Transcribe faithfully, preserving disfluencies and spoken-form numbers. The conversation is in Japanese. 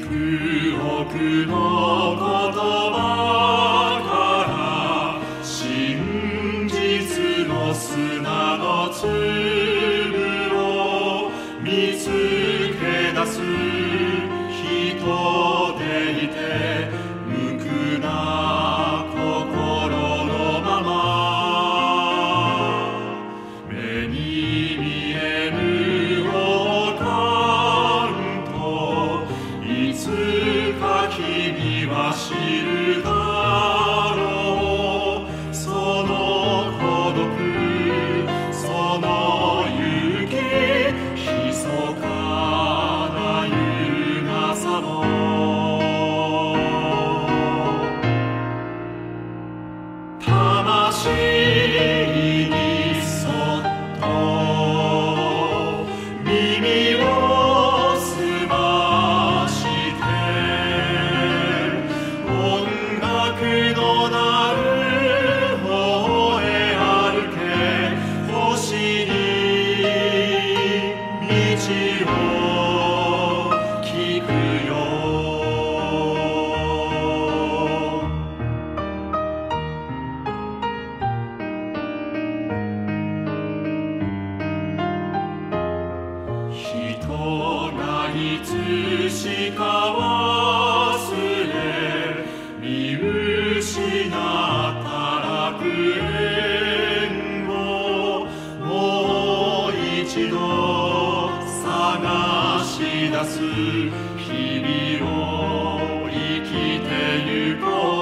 憶の言葉から真実の砂の粒を見つけ出す人でいて、無垢な心のまま目に見えぬ王冠といつか君は知るだろう。その孤独、その勇気、密かな優雅さも魂にそっと耳を澄まして音楽の鳴る方へ歩け、星に道を聞くよ。人がいつしか忘れ見失った楽園をもう一度探し出す日々を生きてゆこう。